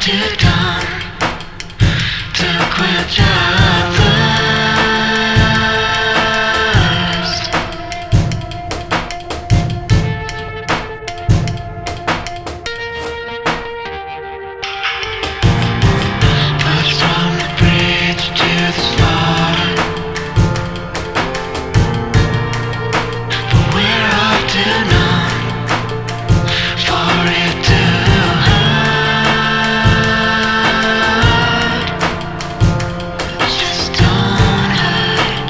too dumb to quit your thirst. Push from the bridge to the slaughter, but we're all too numb for it to hurt. Just don't hurt.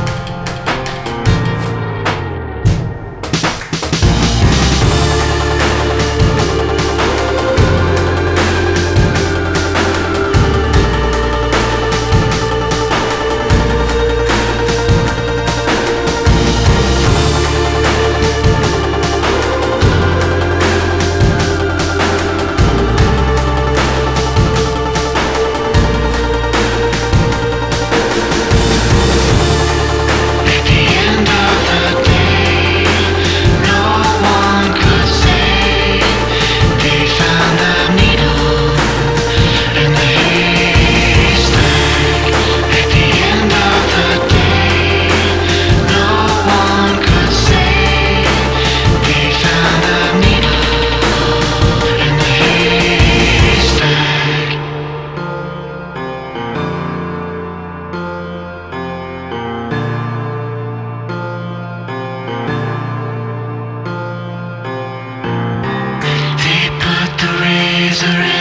At the end of the day, no one could say they found the needle in the haystack. At the end of the day, no one could say they found the needle in the haystack. They put the razor